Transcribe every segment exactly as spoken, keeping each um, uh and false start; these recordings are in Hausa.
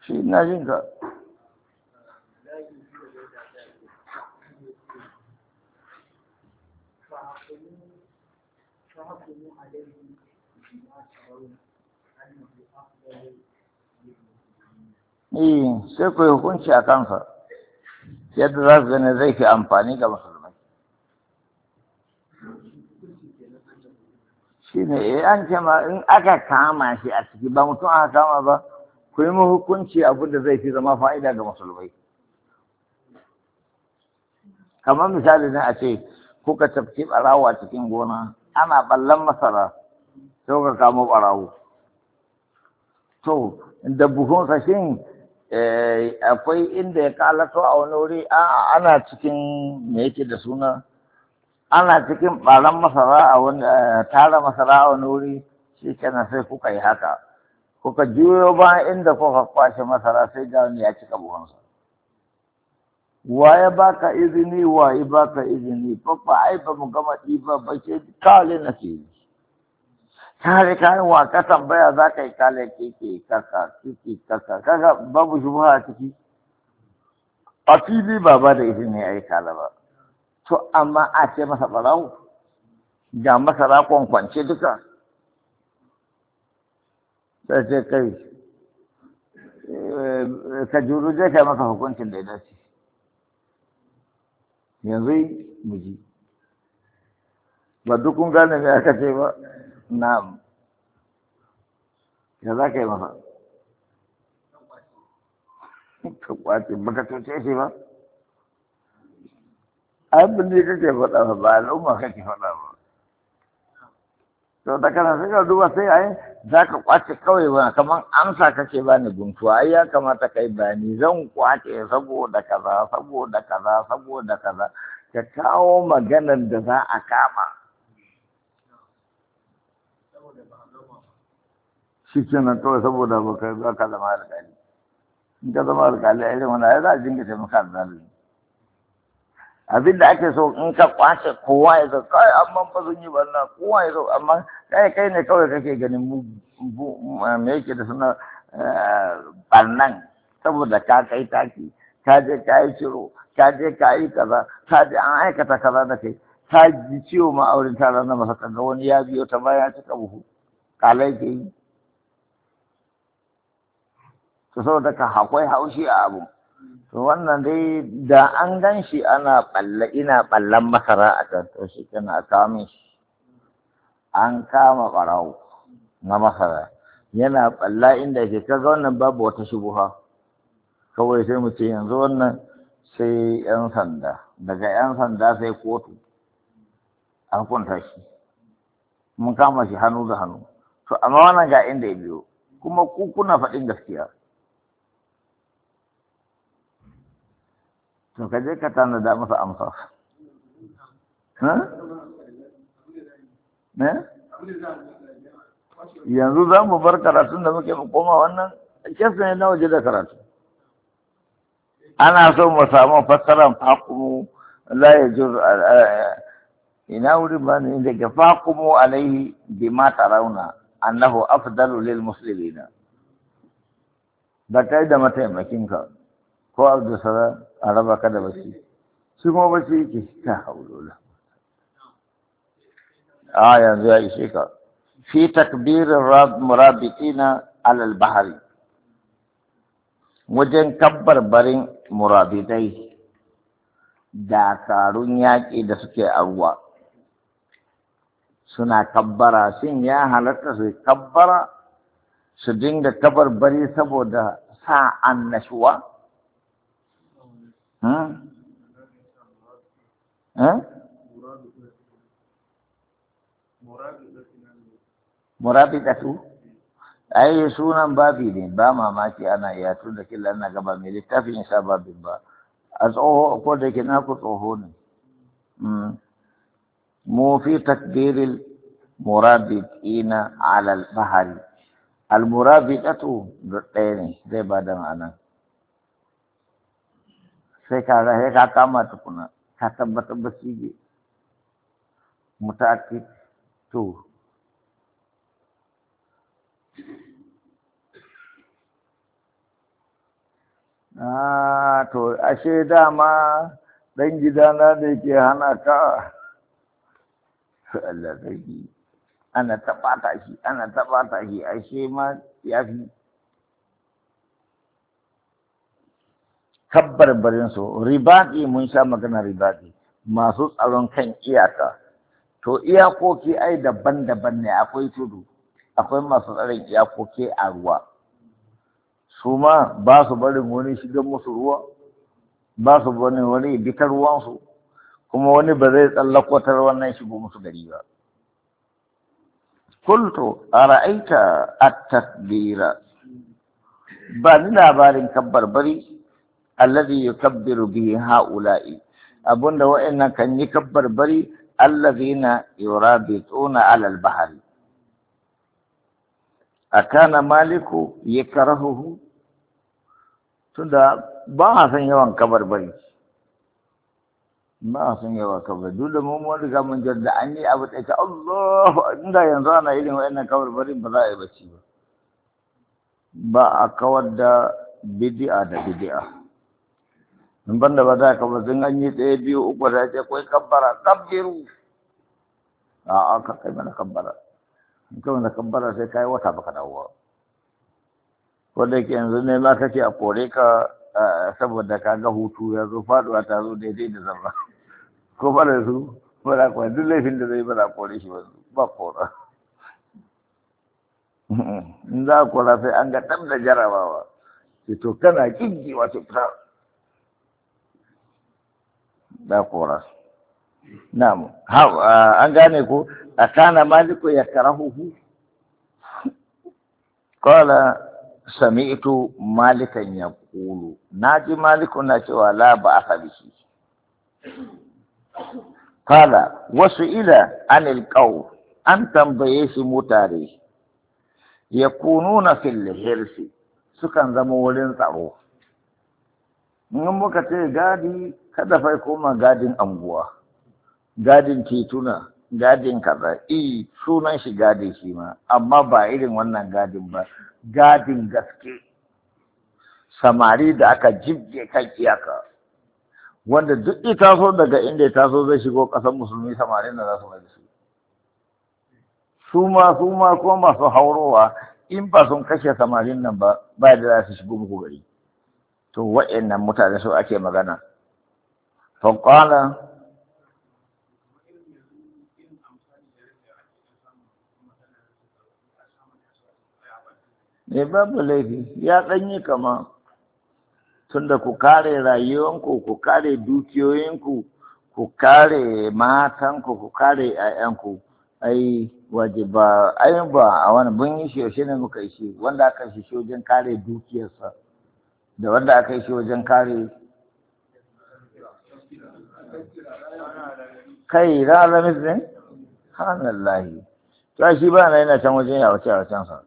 shi ina jin ka. Eh, sai ku yi hukunci a kansa yadda za su gane zai fi amfani ga musulmai. Shi ne, eh an ce ma in aka kama shi a ciki ba mutum aka kama ba, ku yi hukunci abin da zai fi zama fa'ida ga musulmai. Kamar misali ne a ce kuka tafki ɓarawo a cikin gona, ana ɓallon masara, sai kuka kamo ɓarawo. To, da buhunsa shin akwai inda ya kalato a wani wuri ana cikin me yake da suna ana cikin ɓaran masara a wani tara masara a wani wuri shi kenan sai kuka yi haka kuka juyo ba inda kuka kwashe masara sai ga wani ya cika buhunsa. Wa ya baka izini wa ya baka izini babba ai ba mu gama ɗiba ba ke kale na ke yi. Kare kayan wa ka tambaya za ka yi kale keke kaka keke kaka kaga babu shubha a ciki. A fili ba ba da izini ya yi kala ba. To amma a ce masa ɓarawo ga masara kwankwance duka. Sai ce kai ka juru zai kai masa hukuncin da ya dace. Yanzu mu ji. Ba duk kun gane me aka ce ba. Na'am. Ya za ka yi masa? Ka kwace baka cuce shi ba? Abin da kake faɗa ba al'umma kake faɗa ba. To da kana sai ka duba sai ai za ka kwace kawai ba kamar amsa kake ba ni guntuwa ai ya kamata kai bayani zan kwace saboda kaza saboda kaza saboda kaza ka kawo maganar da za a kama. Shi kenan kawai saboda baka za ka zama alƙali. In ka zama alƙali a irin wani ai za a jinga taimaka da zalimi. Abin da ake so in ka kwace kowa ya zo kai amma fa sun yi barna kowa ya zo amma kai kai ne kawai kake ganin mu me yake da suna barnan saboda ka kai taki ka je ka yi ciro ka je ka yi kaza ka je an aikata kaza da kai ka ji ciwo ma auren tara na masa kaga wani ya biyo ta baya cika buhu kalai ke yi to saboda ka hakwai haushi a abu. To wannan dai da an gan shi ana ɓalla ina ɓallan masara a kan to shi kana kawo shi an kama ɓarawo na masara yana ɓalla inda ke kaga wannan babu wata shubuha kawai sai mu ce yanzu wannan sai yan sanda daga yan sanda sai kotu an kunta shi mun kama shi hannu da hannu to amma wannan ga inda ya biyo kuma ku kuna faɗin gaskiya. To ka je ka tanada masa amsa. Yanzu za mu bar karatun da muke koma wannan kesa ne na waje da karatu. Ana so mu samu fassarar faƙumu la ya jur ina wurin ba ne inda ga faƙumu alaihi bima tarawna annahu afdalu lil muslimina. Da kai da mataimakinka ko Abdulsalam a raba ka da bacci shi kuma bacci yake ta haulola a yanzu ya ishe ka fi takbirin murabitina alal bahari wajen kabbar barin murabitai dakarun yaƙi da suke a ruwa suna kabbara shin ya halatta su kabbara su dinga kabar bari saboda sa annashuwa. Murabitatu ai sunan babi ne ba mamaki ana iya tun da kila na gaba mai littafin sa babin ba a tsoho ko da ke naku tsoho ne mu fi takbiril murabitina ala al-bahari al-murabitatu ɗaya ne zai ba da ma'ana sai ka ga sai ka kama tukuna ka tabbatar ba shi ne mutaki to Ah, to ashe dama dan gidana da yake hana ka. Allah sarki. Ana taɓata shi, ana taɓata shi, ashe ma ya fi. Kabbar barin su, ribaɗi mun sha magana ribaɗi, masu tsaron kan iyaka. To iyakoki ai daban-daban ne, akwai tudu, akwai masu tsaron iyakoki a ruwa. Su ma ba su barin wani shigan musu ruwa, ba su barin wani bitar ruwansu, kuma wani ba zai tsallakotar wannan shigo musu gari ba. Kultu a ra'aita at-takbira, ba ni labarin kabbar bari alladhi yukabbiru bihi ha'ula'i, abunda wa'annan kan yi kabbar bari alladhina yurabituna 'ala al-bahri. Akana maliku yakrahuhu, tunda ba a san yawan kabar bari, ba a san yawan kabar, duk da mun mun riga mun jarda an yi abu ɗaya ta Allah, inda yanzu ana irin wa'annan kabar bari ba za a yi bacci ba. Ba a kawar da bid'a da bid'a. In banda ba za ka ba sun an yi ɗaya biyu uku da ce kai kabbara kabbiru. A'a ka kai mana kabbara. In ka mana kabbara sai kai wata baka dawo. Ko da yake yanzu ne ma kake a kore ka saboda ka ga hutu ya zo faduwa ta zo daidai da zarra. Ko ba da su ba da kuwa duk laifin da zai ba da kore shi ba kora. In za a kora sai an ga ɗan da jarabawa. To kana kinki wato fita. Da kora. Na'am. An gane ko akana maliku ya karahuhu. Qala sami'tu malikan yaqulu, naji maliku na cewa la ba'atha bihi. Qala wasu ila anil qaw, an tambaye shi mutare yakununa fil hirsi, sukan zama wurin tsaro. In muka ce gadi, kada fai koma gadin anguwa, gadin tituna, gadin kaza, i sunan shi gadi shi ma, amma ba irin wannan gadin ba, gadin gaske. Samari da aka jibge kan iyaka, wanda duk ya taso daga inda ya taso zai shigo ƙasar musulmi, samari na za su mai da su. Su ma su ma ko masu haurowa, in ba sun kashe samarin nan ba, ba da za su shigo muku gari. To wa'annan mutane su ake magana. Faƙala ne babu laifi, ya ɗanyi kama, tunda ku kare rayuwanku, ku kare dukiyoyinku, ku kare matanku, ku kare ‘ya'yanku, ai wajiba, ai ba a wani mun yi shi yaushe ne muka yi shi, wanda aka shi shi wajen kare dukiyarsa, da wanda aka yi shi wajen kare kai ranar ne? Hanallahi. Ta shi ba na yana can wajen yawace yawacensa.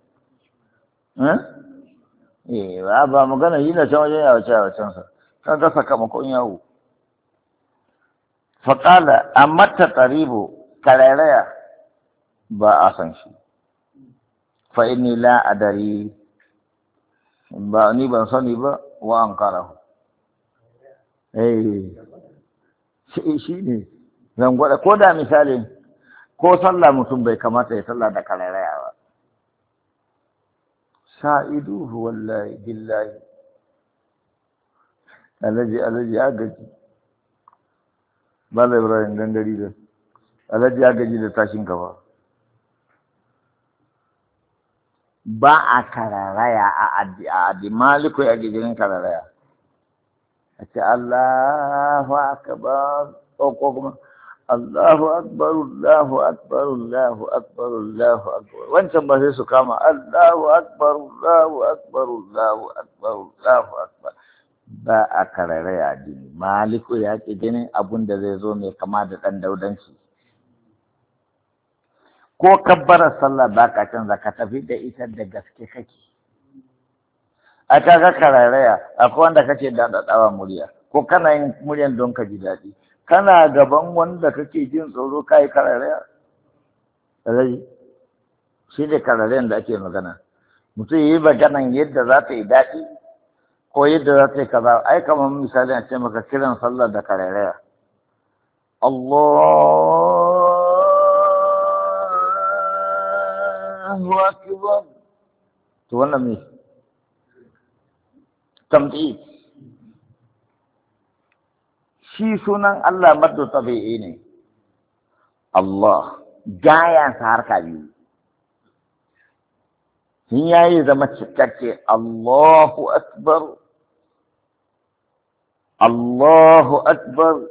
Eh, ba ba magana yi na can wajen yawace yawacensa. Kan ga sakamakon yawo. Faƙala, amma ta ƙaribu, karairaya ba a san shi. Fa inni la adari, ba ni ban sani ba wa an karahu. Eh, shi shi ne. Zan gwada, ko da misali, ko sallah mutum bai kamata ya sallah da karairaya ba. Sha'iduhu wallahi billahi. Alhaji Alhaji ya gaji. Bala Ibrahim gangari da. Alhaji ya gaji da tashin gaba. Ba a kararaya a addi a addi maliku ya gijirin kararaya. A ce Allahu akbar, ko kuma Allahu akbar, Allahu akbar, Allahu akbar, Allahu akbar. Wancan ba sai su kama Allahu akbar, Allahu akbar, Allahu akbar, Allahu akbar. Ba a kararaya addini. Maliku ya ce jinin abun da zai zo mai kama da ɗan daudanci. Ko kabbarar sallah ba ka canza, ka tafi da ita da gaske kake. A kaga kararaya, akwai wanda kake daɗaɗawa murya, ko kana yin muryan don ka ji daɗi. Kana gaban wanda kake jin tsoro ka yi kararaya? Rai, shi ne kararayan da ake magana. Mutum yi maganan yadda za ta yi daɗi, ko yadda za ta yi kaza ai kamar misali a ce maka kiran sallar da karairaya Allahu akbar to wannan me tamdi shi sunan Allah maddu tabi'i ne Allah gaya sa harka biyu in yayi zama cikakke Allahu akbar Allahu akbar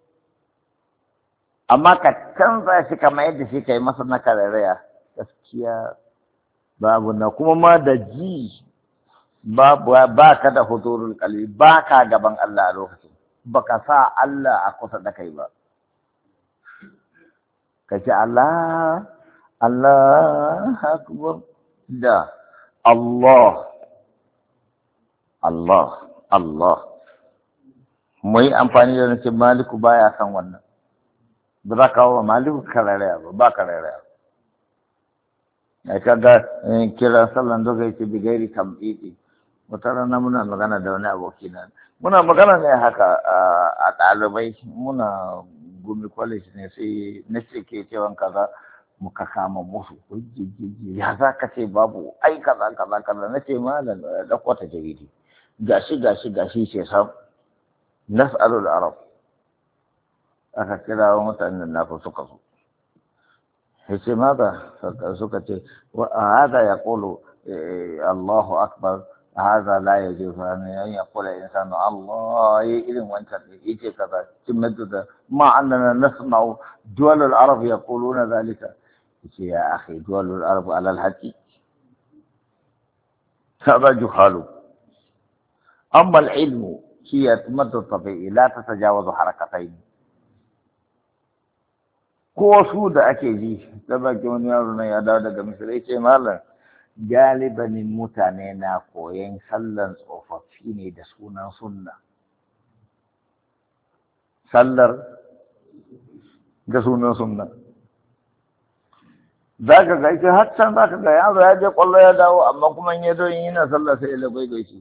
amma ka canza shi kamar yadda shi kai masa na kararaya gaskiya babu na kuma ma da ji babu ba ka da hudurul qalbi ba ka gaban Allah a lokacin baka sa Allah a kusa da kai ba kace Allah Allah akbar da Allah Allah Allah mai amfani da nace maliku baya san wannan ba za ka kawo maliku kararaya ba ba kararaya ai kaga kira sallan doga yake bigairi tamdidi wata rana muna magana da wani aboki na muna magana ne haka a ɗalibai muna gumi college ne sai na ce ke cewan kaza muka kama musu hujjiji ya za ka ce babu ai kaza kaza kaza na ce malam da kwata jaridi gashi gashi gashi ce sam nas'alul arab aka kira mutanen naku suka zo yace maza suka ce wa hada yaqulu Allahu akbar هذا لا يجوز أن يقول الإنسان الله إذن وانت يجي كذا تمدد ما أننا نسمع دول العرب يقولون ذلك يا أخي دول العرب على الحكي هذا جهال أما العلم هي تمد الطبيعي لا تتجاوز حركتين ko su da ake ji ta baki wani yaro na ya dawo daga misali ce malam galibanin mutane na koyon sallar tsofaffi ne da sunan sunna sallar da sunan sunna za ka ga ita har can za ka ga yaro ya je kwallo ya dawo amma kuma in ya zo yin yana sallar sai ya lagwai gaishe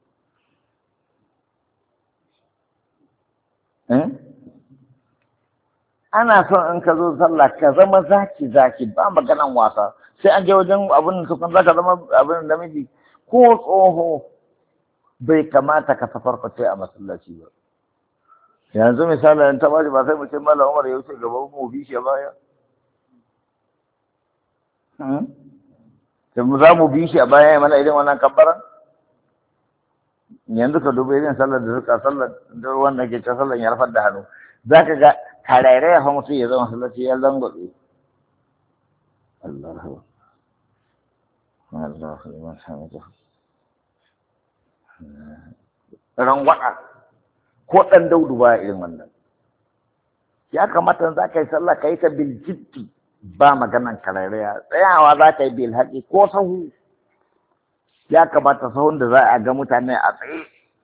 ana son in ka zo sallah ka zama zaki zaki ba maganan wasa sai an je wajen abin da sukan zaka zama abin da miji ko tsoho bai kamata ka tafarkace a masallaci ba yanzu misali in ta bashi ba sai mu ce mallam Umar ya wuce gaba mu bi shi baya sai mu za mu bi shi a baya ya mana irin wannan kabbara yanzu ka duba irin sallar da suka sallar da wanda ke ta sallar ya rafar da hannu zaka ga karere ya fa mutum ya zama masallaci ya langobe Allah Allah liman hamidah ran wada ko dan daudu ba irin wannan ya kamata za ka yi sallah ka yi ta bil jiddi ba maganan karariya tsayawa za ka yi bil haƙi ko sahu ya kamata sahun da za a ga mutane a tsaye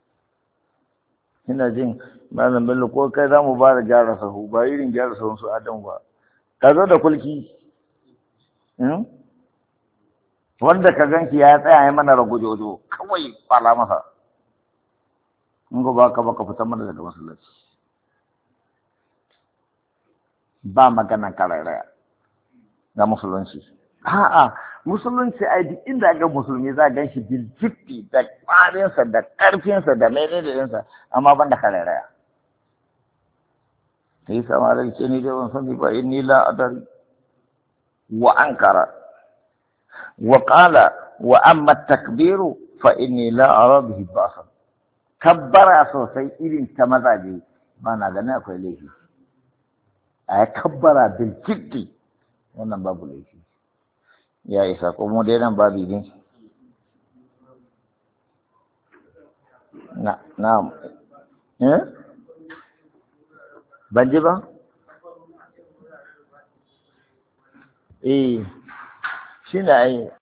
ina jin malam bello ko kai za mu ba da gyara sahu ba irin gyara sahun su adam ba ka zo da kulki wanda ka ganki ya tsaya ya mana ragujojo kawai fala masa in ba ka baka fitar mana daga masallaci ba magana kararaya na musulunci a'a musulunci ai duk inda ga musulmi za gan shi bil jiddi da ƙwarinsa da ƙarfinsa da menene ɗinsa amma ban da kararaya sai samarar ce ni dai ban sani ba inni la adari wa ankara wa qala wa amma takbiru fa inni la ara bihi basan kabbara sosai irin ta mazaje ba na ganin akwai laifi a kabbara bil jiddi wannan babu laifi ya isa ko mu dai nan babu ne na na'am eh ban ji ba eh shi ne ai